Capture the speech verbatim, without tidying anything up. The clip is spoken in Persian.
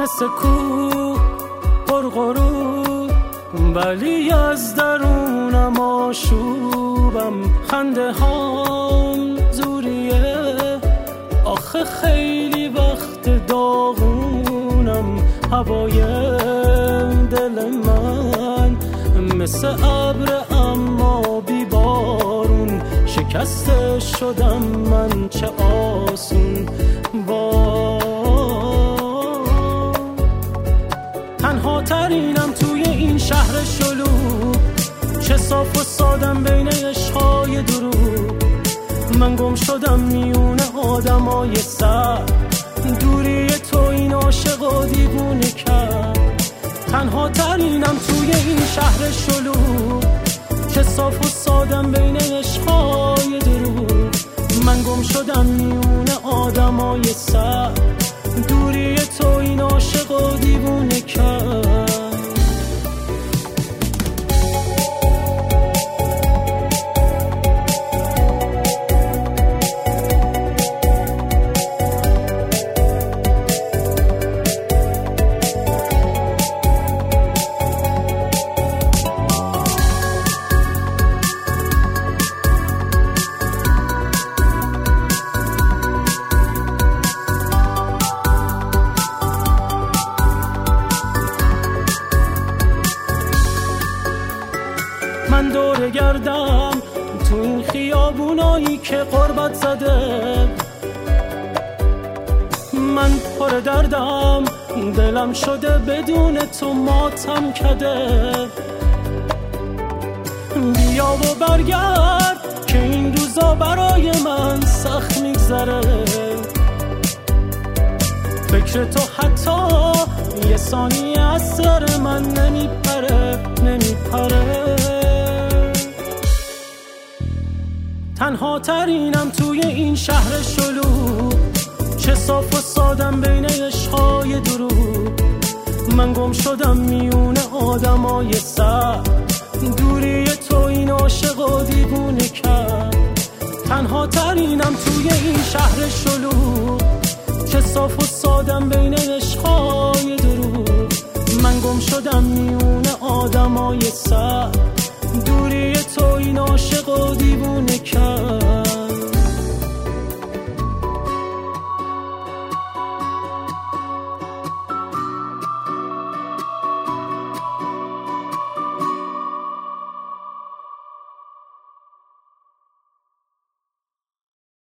مثل کوه قرقرو، ولی از درونم آشوبم. خنده هام زوریه، آخه خیلی وقت داغونم. هوای دل من مثل ابر اما بی بارون، شکسته شدم من چه آسون. با تنها ترینم توی این شهر شلوغ، چه صاف و سادم بین عشقهای دروغ. من گم شدم میونه آدمای سر، دوری تو این عاشق و دیوونه کرد. تنها ترینم توی این شهر شلوغ، چه صاف و سادم بین عشقهای دروغ. من گم شدم میونه آدمای سر، دوری تو این عاشق و دیوونه کرد. من دور گردم تو این خیابونایی که غربت زده. من پر دردم، دلم شده بدون تو ماتم کده. بیا و برگرد که این روزا برای من سخت میگذره. فکر تو حتی یه ثانیه از سر من نمیپره نمیپره. تنها ترینم توی این شهر شلوغ، چه صاف و سادم بین عشقهای دروغ. من گم شدم میونه آدمای سر، دوری تو این عاشق و دیوونه کرد. تنها ترینم توی این شهر شلوغ، چه صاف و سادم بین عشقهای دروغ. من گم شدم میونه آدمای سر،